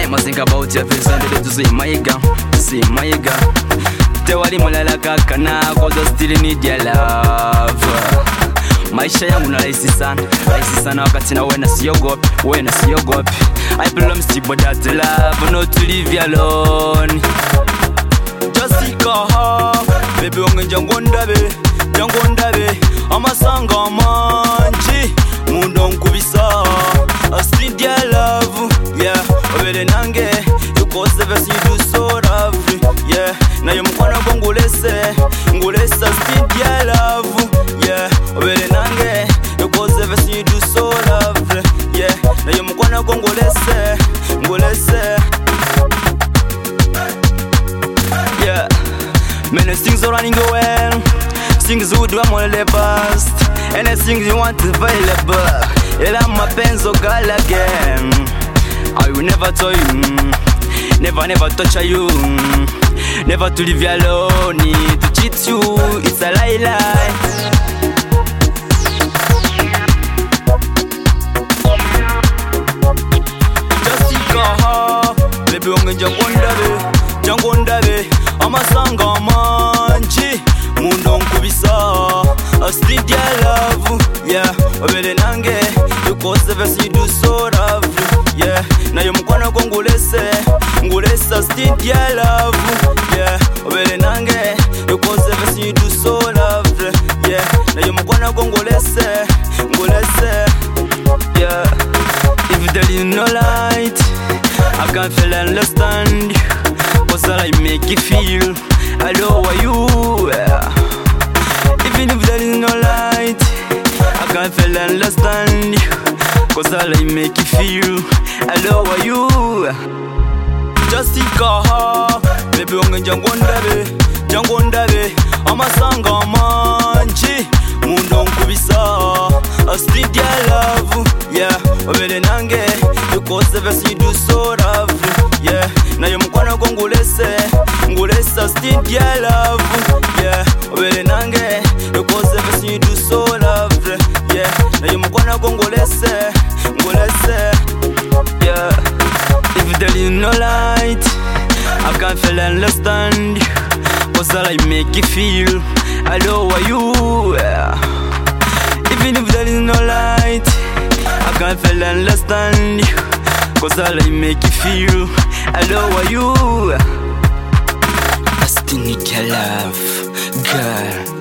time I think about you, I feel something to see my girl, to see my girl. Tewali mulala kakana, cause I still need your love. Maisha yangu na rahisi sana wakati na wena siogopi, I belong to but that love, not to leave you alone. Just seek a heart, baby wange jangondabe, amasanga manji, mundo nkubisa. I still dear love, yeah, obele nange, you cause the best you do so lovely, yeah. Na yo mukwana kwa ngulesa, still dear love, yeah, obele nange, you cause the best you do so lovely, yeah. Na yo mukwana kwa ngulesa, yeah. Many things are running well, things we do I'm on the past, anything you want available. Ela mapenzo girl again, I will never tell you, never touch you, never to leave you alone, to cheat you, it's a lie. Just seek a heart, baby wange jangondabe, amasanga manji, mundo nkubisa. I still dear love, yeah, obele nange, you cause the best you do so lovely, yeah. Na yo mukwana kwa ngulesa, still dear love, yeah, obele nange, you cause the best you do so lovely, yeah. Na yo mukwana kwa ngulesa, yeah. If there is no light, I can't feel understand you, cause all I make you feel, I know why you, yeah. Even if there is no light, I can't feel understand you, cause all I make you feel, I love you. Just seek a heart, baby wange jangondabe, amasanga manji, mundo nkubisa. I still dear love, yeah, obele nange, you cause the best you do so lovely, yeah. Na yo mukwana kwa ngulesa, still dear love, yeah, obele nange, you cause the best you do so lovely, yeah. Na yo mukwana kwa ngulesa, yeah. If there is no light, I can't feel understand you, cause all I make you feel, I know why you, yeah. Even if there is no light, I can't feel understand you, cause all I make you feel, I know why you. I still need your love, girl.